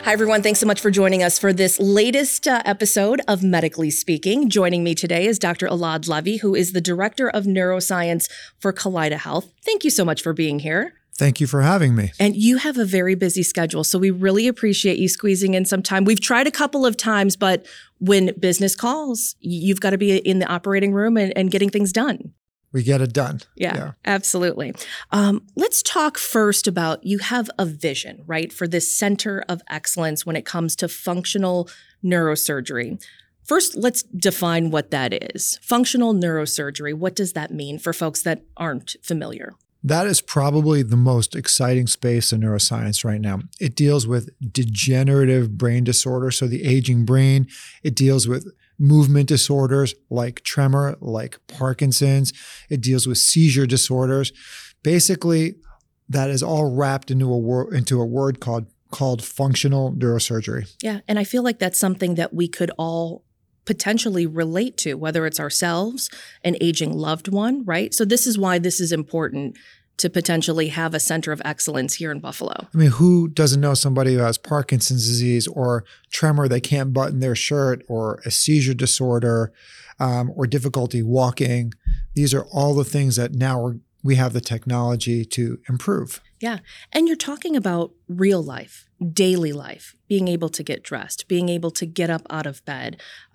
Hi, everyone. Thanks so much for joining us for this latest episode of Medically Speaking. Joining me today is Dr. Elad Levy, who is the Director of Neuroscience for Kaleida Health. Thank you so much for being here. Thank you for having me. And you have a very busy schedule, so we really appreciate you squeezing in some time. We've tried a couple of times, but when business calls, you've got to be in the operating room and getting things done. We get it done. Yeah. Absolutely. Let's talk first about, you have a vision, right, for this center of excellence when it comes to functional neurosurgery. First, let's define what that is. Functional neurosurgery, what does that mean for folks that aren't familiar? That is probably the most exciting space in neuroscience right now. It deals with degenerative brain disorder, so the aging brain. It deals with movement disorders like tremor, like Parkinson's. It deals with seizure disorders. Basically, that is all wrapped into a word called functional neurosurgery. Yeah, and I feel like that's something that we could all potentially relate to, whether it's ourselves, an aging loved one, right? So this is why this is important to potentially have a center of excellence here in Buffalo. I mean, who doesn't know somebody who has Parkinson's disease or tremor, they can't button their shirt, or a seizure disorder, or difficulty walking? These are all the things that now we have the technology to improve. Yeah. And you're talking about real life, daily life, being able to get dressed, being able to get up out of bed.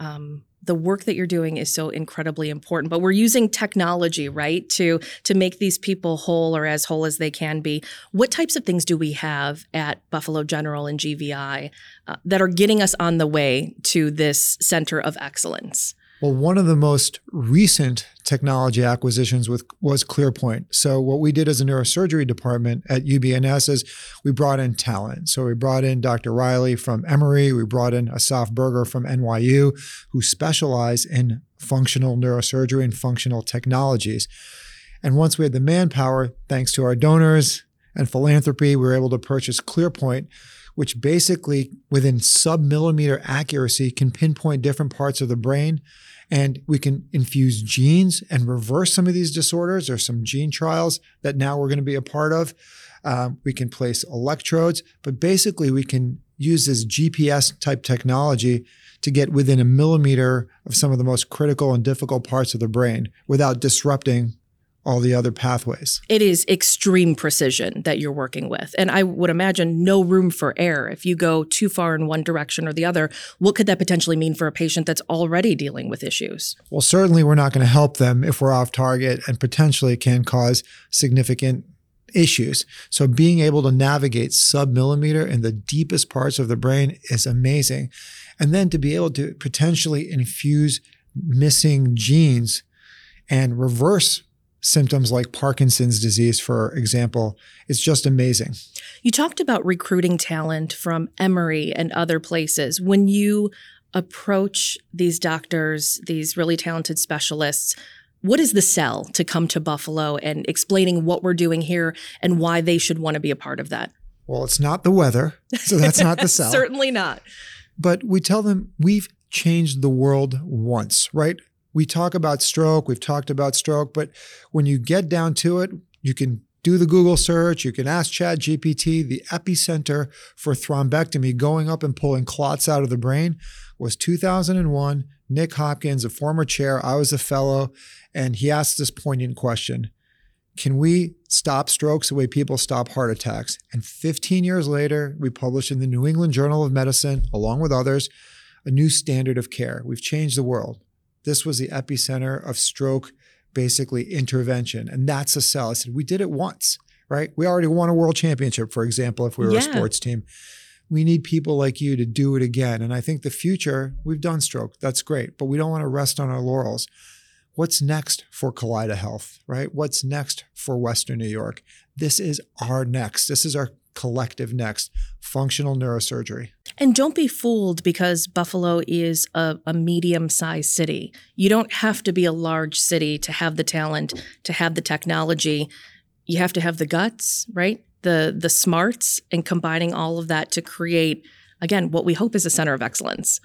The work that you're doing is so incredibly important, but we're using technology, right, to make these people whole, or as whole as they can be. What types of things do we have at Buffalo General and GVI that are getting us on the way to this center of excellence? Well, one of the most recent technology acquisitions was ClearPoint. So what we did as a neurosurgery department at UBNS is we brought in talent. So we brought in Dr. Riley from Emory. We brought in Asaf Berger from NYU, who specialize in functional neurosurgery and functional technologies. And once we had the manpower, thanks to our donors and philanthropy, we were able to purchase ClearPoint, which basically within sub-millimeter accuracy can pinpoint different parts of the brain. And we can infuse genes and reverse some of these disorders. There's some gene trials that now we're going to be a part of. We can place electrodes, but basically we can use this GPS type technology to get within a millimeter of some of the most critical and difficult parts of the brain without disrupting all the other pathways. It is extreme precision that you're working with. And I would imagine no room for error. If you go too far in one direction or the other, what could that potentially mean for a patient that's already dealing with issues? Well, certainly we're not going to help them if we're off target, and potentially can cause significant issues. So being able to navigate sub-millimeter in the deepest parts of the brain is amazing. And then to be able to potentially infuse missing genes and reverse symptoms like Parkinson's disease, for example, is just amazing. You talked about recruiting talent from Emory and other places. When you approach these doctors, these really talented specialists, what is the sell to come to Buffalo, and explaining what we're doing here and why they should want to be a part of that? Well, it's not the weather, so that's not the sell. Certainly not. But we tell them we've changed the world once, right? We talk about stroke, we've talked about stroke, but when you get down to it, you can do the Google search, you can ask ChatGPT. The epicenter for thrombectomy, going up and pulling clots out of the brain, was 2001. Nick Hopkins, a former chair, I was a fellow, and he asked this poignant question: can we stop strokes the way people stop heart attacks? And 15 years later, we published in the New England Journal of Medicine, along with others, a new standard of care. We've changed the world. This was the epicenter of stroke, basically intervention. And that's a sell. I said, we did it once, right? We already won a world championship, for example, if we were a sports team. We need people like you to do it again. And I think the future, we've done stroke. That's great. But we don't want to rest on our laurels. What's next for Kaleida Health, right? What's next for Western New York? This is our next. This is our collective next, functional neurosurgery. And don't be fooled because Buffalo is a medium-sized city. You don't have to be a large city to have the talent, to have the technology. You have to have the guts, right? The smarts, and combining all of that to create, again, what we hope is a center of excellence.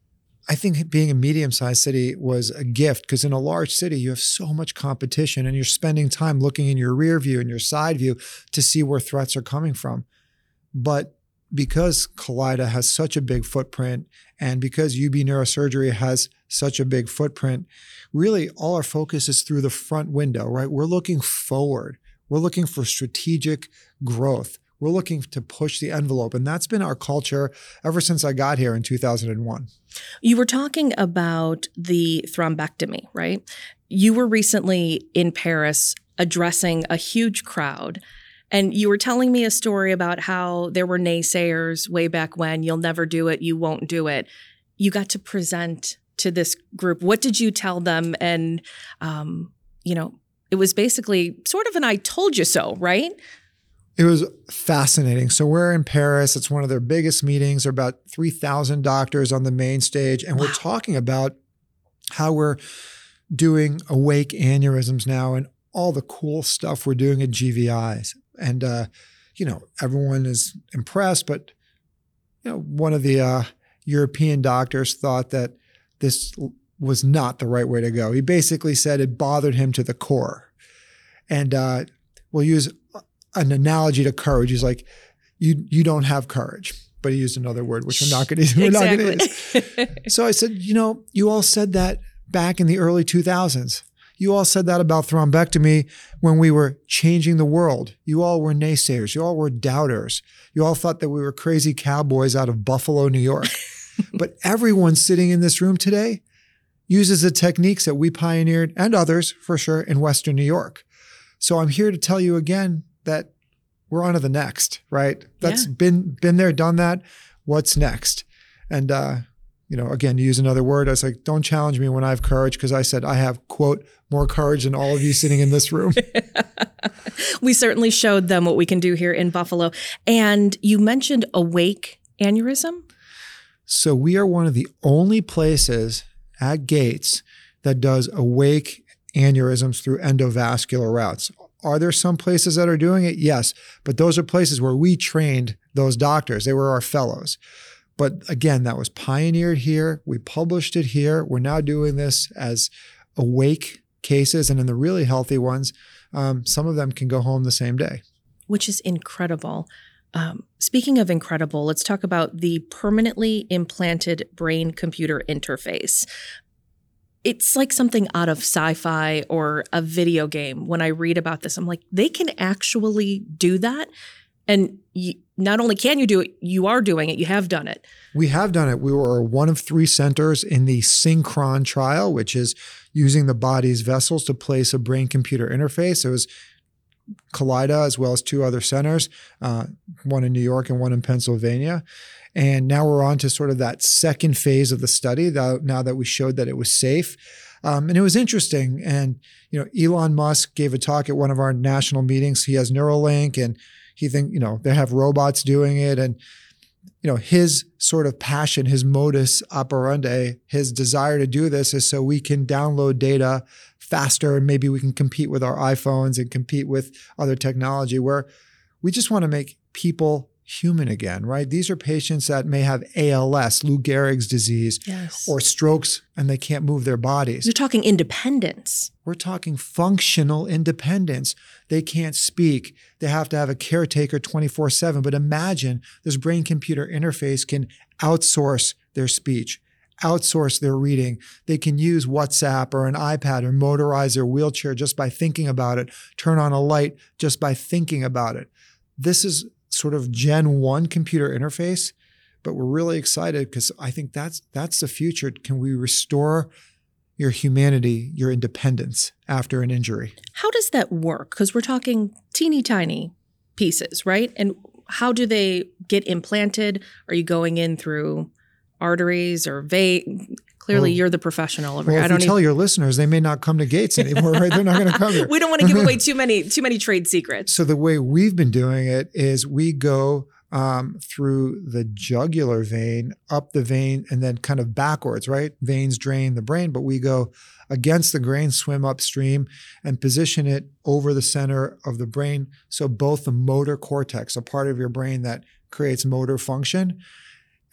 I think being a medium-sized city was a gift, because in a large city, you have so much competition and you're spending time looking in your rear view and your side view to see where threats are coming from. But because Kaleida has such a big footprint and because UB Neurosurgery has such a big footprint, really all our focus is through the front window, right? We're looking forward. We're looking for strategic growth. We're looking to push the envelope. And that's been our culture ever since I got here in 2001. You were talking about the thrombectomy, right? You were recently in Paris addressing a huge crowd. And you were telling me a story about how there were naysayers way back when, you'll never do it, you won't do it. You got to present to this group. What did you tell them? And, it was basically sort of an I told you so, right? It was fascinating. So we're in Paris. It's one of their biggest meetings. There are about 3,000 doctors on the main stage. And we're talking about how we're doing awake aneurysms now and all the cool stuff we're doing at GVIs. And, everyone is impressed. But, one of the European doctors thought that this was not the right way to go. He basically said it bothered him to the core. And we'll use an analogy to courage. He's like, you don't have courage. But he used another word, which we're not going to use. So I said, you all said that back in the early 2000s. You all said that about thrombectomy when we were changing the world. You all were naysayers. You all were doubters. You all thought that we were crazy cowboys out of Buffalo, New York. But everyone sitting in this room today uses the techniques that we pioneered, and others for sure, in Western New York. So I'm here to tell you again that we're on to the next, right? That's been there, done that. What's next? And, again, to use another word, I was like, don't challenge me when I have courage, because I said I have, quote, more courage than all of you sitting in this room. We certainly showed them what we can do here in Buffalo. And you mentioned awake aneurysm. So we are one of the only places at Gates that does awake aneurysms through endovascular routes. Are there some places that are doing it? Yes. But those are places where we trained those doctors. They were our fellows. But again, that was pioneered here. We published it here. We're now doing this as awake cases. And in the really healthy ones, some of them can go home the same day. Which is incredible. Speaking of incredible, let's talk about the permanently implanted brain-computer interface. It's like something out of sci-fi or a video game. When I read about this, I'm like, they can actually do that? And not only can you do it, you are doing it. You have done it. We have done it. We were one of 3 centers in the Synchron trial, which is using the body's vessels to place a brain-computer interface. It was Kaleida as well as 2 other centers, one in New York and one in Pennsylvania. And now we're on to sort of that second phase of the study, now that we showed that it was safe. And it was interesting. And, Elon Musk gave a talk at one of our national meetings. He has Neuralink, and he they have robots doing it. And, his sort of passion, his modus operandi, his desire to do this is so we can download data faster, and maybe we can compete with our iPhones and compete with other technology, where we just want to make people human again, right? These are patients that may have ALS, Lou Gehrig's disease, or strokes, and they can't move their bodies. You're talking independence. We're talking functional independence. They can't speak. They have to have a caretaker 24/7. But imagine this brain-computer interface can outsource their speech, outsource their reading. They can use WhatsApp or an iPad or motorize their wheelchair just by thinking about it, turn on a light just by thinking about it. This is sort of Gen 1 computer interface, but we're really excited because I think that's the future. Can we restore your humanity, your independence after an injury? How does that work? Because we're talking teeny tiny pieces, right? And how do they get implanted? Are you going in through arteries or vein? Clearly, you're the professional over here. If you tell your listeners, they may not come to Gates anymore, right? They're not going to come here. We don't want to give away too many trade secrets. So the way we've been doing it is we go through the jugular vein, up the vein, and then kind of backwards, right? Veins drain the brain, but we go against the grain, swim upstream, and position it over the center of the brain. So both the motor cortex, a part of your brain that creates motor function,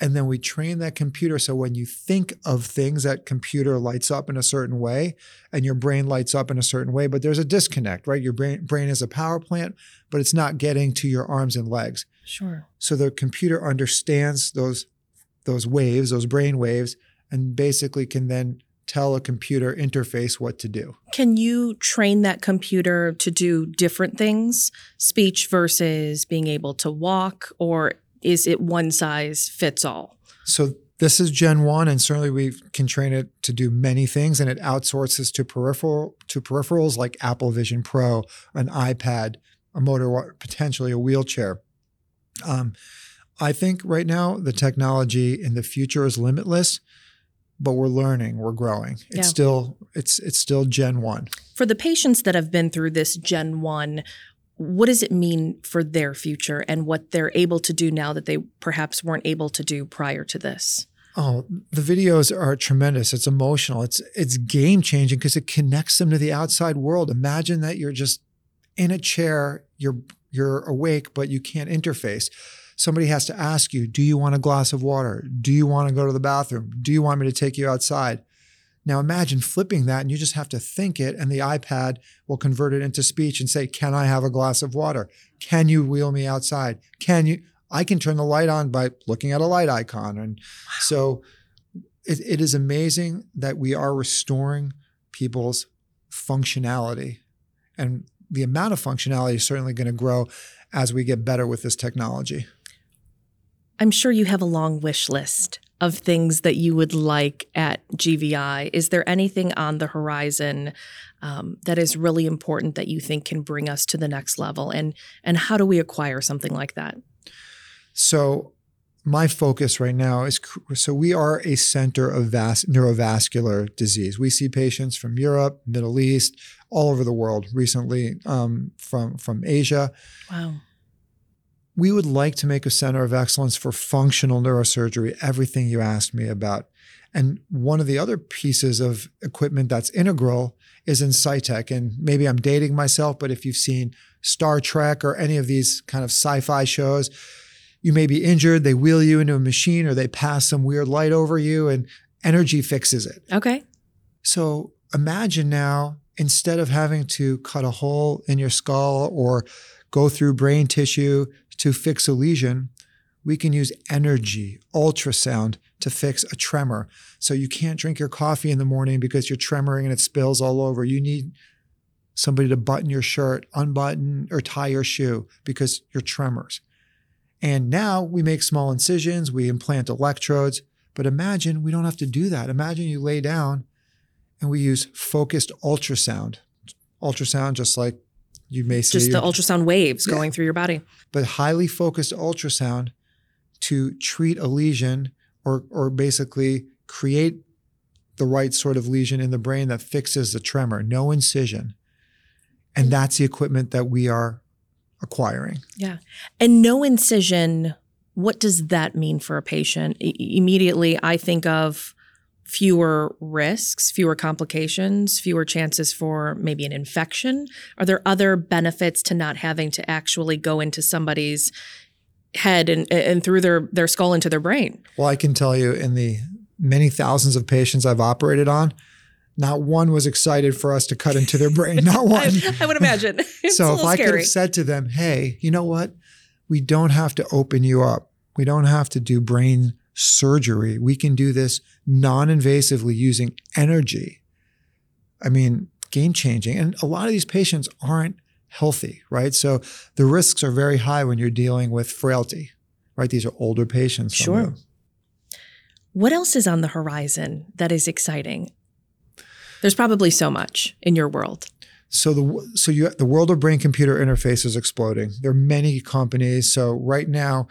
And then we train that computer. So when you think of things, that computer lights up in a certain way and your brain lights up in a certain way, but there's a disconnect, right? Your brain is a power plant, but it's not getting to your arms and legs. Sure. So the computer understands those waves, those brain waves, and basically can then tell a computer interface what to do. Can you train that computer to do different things, speech versus being able to walk, or is it one size fits all? So this is Gen 1, and certainly we can train it to do many things, and it outsources to peripherals like Apple Vision Pro, an iPad, a motor, potentially a wheelchair. I think right now the technology in the future is limitless, but we're learning, we're growing. It's still Gen 1. For the patients that have been through this Gen 1, what does it mean for their future and what they're able to do now that they perhaps weren't able to do prior to this? Oh, the videos are tremendous. It's emotional. It's game changing because it connects them to the outside world. Imagine that you're just in a chair, you're awake, but you can't interface. Somebody has to ask you, do you want a glass of water? Do you want to go to the bathroom? Do you want me to take you outside? Now imagine flipping that and you just have to think it and the iPad will convert it into speech and say, can I have a glass of water? Can you wheel me outside? I can turn the light on by looking at a light icon. And so it is amazing that we are restoring people's functionality. And the amount of functionality is certainly going to grow as we get better with this technology. I'm sure you have a long wish list of things that you would like at GVI. Is there anything on the horizon that is really important that you think can bring us to the next level? And how do we acquire something like that? So my focus right now is, so we are a center of neurovascular disease. We see patients from Europe, Middle East, all over the world, recently from Asia. Wow. We would like to make a center of excellence for functional neurosurgery, everything you asked me about. And one of the other pieces of equipment that's integral is in Cytec. And maybe I'm dating myself, but if you've seen Star Trek or any of these kind of sci-fi shows, you may be injured, they wheel you into a machine or they pass some weird light over you and energy fixes it. Okay. So imagine now, instead of having to cut a hole in your skull or go through brain tissue to fix a lesion, we can use energy, ultrasound to fix a tremor. So you can't drink your coffee in the morning because you're tremoring and it spills all over. You need somebody to button your shirt, unbutton or tie your shoe because you're tremors. And now we make small incisions, we implant electrodes, but imagine we don't have to do that. Imagine you lay down and we use focused ultrasound. Ultrasound, just like you may see. Just the ultrasound waves going through your body. But highly focused ultrasound to treat a lesion or basically create the right sort of lesion in the brain that fixes the tremor, no incision. And that's the equipment that we are acquiring. Yeah. And no incision, what does that mean for a patient? Immediately, I think of fewer risks, fewer complications, fewer chances for maybe an infection. Are there other benefits to not having to actually go into somebody's head and through their skull into their brain? Well, I can tell you in the many thousands of patients I've operated on, not one was excited for us to cut into their brain. Not one. I would imagine. It's so a if little I scary. could have said to them, hey, you know what? We don't have to open you up. We don't have to do brain surgery. We can do this non-invasively using energy. I mean, game changing. And a lot of these patients aren't healthy, right? So the risks are very high when you're dealing with frailty, right? These are older patients. Sure. What else is on the horizon that is exciting? There's probably so much in your world. So the world of brain-computer interface is exploding. There are many companies. So right now,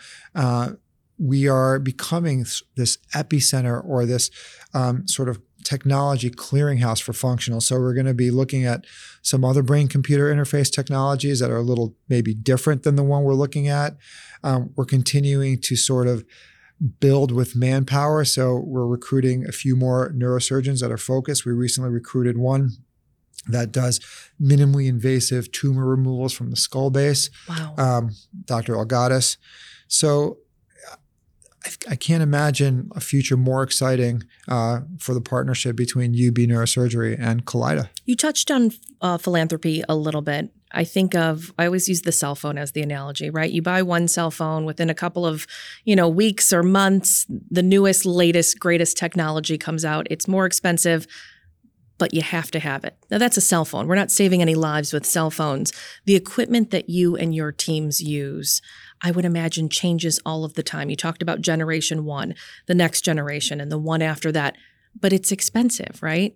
we are becoming this epicenter or this sort of technology clearinghouse for functional. So we're going to be looking at some other brain-computer interface technologies that are a little maybe different than the one we're looking at. We're continuing to sort of build with manpower. So we're recruiting a few more neurosurgeons that are focused. We recently recruited one that does minimally invasive tumor removals from the skull base. Wow. Dr. Algadas. So I can't imagine a future more exciting for the partnership between UB Neurosurgery and Kaleida. You touched on philanthropy a little bit. I always use the cell phone as the analogy, right? You buy one cell phone, within a couple of, weeks or months, the newest, latest, greatest technology comes out. It's more expensive, but you have to have it. Now, that's a cell phone. We're not saving any lives with cell phones. The equipment that you and your teams use, I would imagine, changes all of the time. You talked about generation 1, the next generation, and the one after that, but it's expensive, right?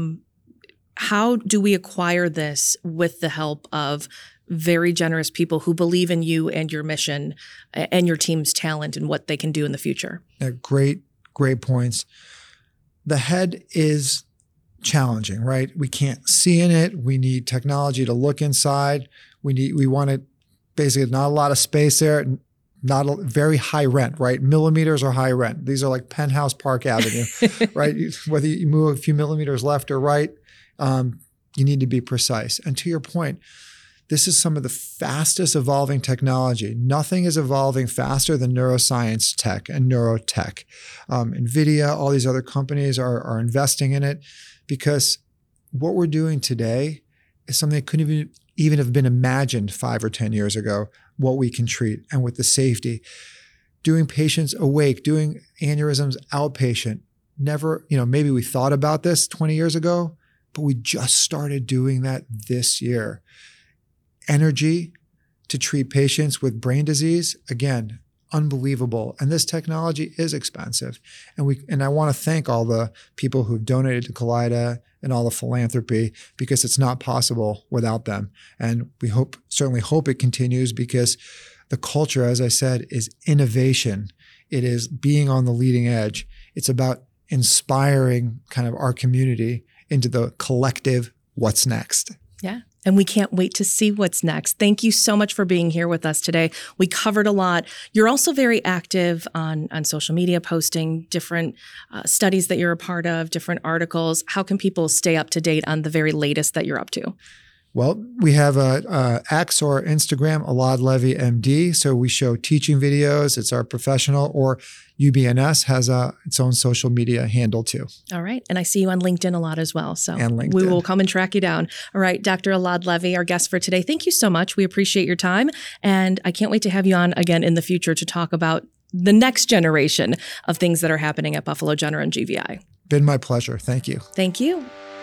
How do we acquire this with the help of very generous people who believe in you and your mission and your team's talent and what they can do in the future? Great points. The head is challenging, right? We can't see in it. We need technology to look inside. We want it, basically not a lot of space there, not very high rent, right? Millimeters are high rent. These are like Penthouse Park Avenue, right? Whether you move a few millimeters left or right, you need to be precise. And to your point, this is some of the fastest evolving technology. Nothing is evolving faster than neuroscience tech and neurotech. NVIDIA, all these other companies are investing in it because what we're doing today is something that couldn't even have been imagined 5 or 10 years ago, what we can treat and with the safety. Doing patients awake, doing aneurysms outpatient. Never, maybe we thought about this 20 years ago, but we just started doing that this year. Energy to treat patients with brain disease, again, unbelievable. And this technology is expensive. And I want to thank all the people who've donated to Kaleida and all the philanthropy, because it's not possible without them. And we certainly hope it continues, because the culture, as I said, is innovation. It is being on the leading edge. It's about inspiring kind of our community into the collective what's next. Yeah. And we can't wait to see what's next. Thank you so much for being here with us today. We covered a lot. You're also very active on social media, posting different studies that you're a part of, different articles. How can people stay up to date on the very latest that you're up to? Well, we have X or Instagram, Elad Levy MD. So we show teaching videos. It's our professional, or UBNS has its own social media handle too. All right. And I see you on LinkedIn a lot as well. So and LinkedIn. We will come and track you down. All right. Dr. Elad Levy, our guest for today. Thank you so much. We appreciate your time. And I can't wait to have you on again in the future to talk about the next generation of things that are happening at Buffalo General and GVI. Been my pleasure. Thank you. Thank you.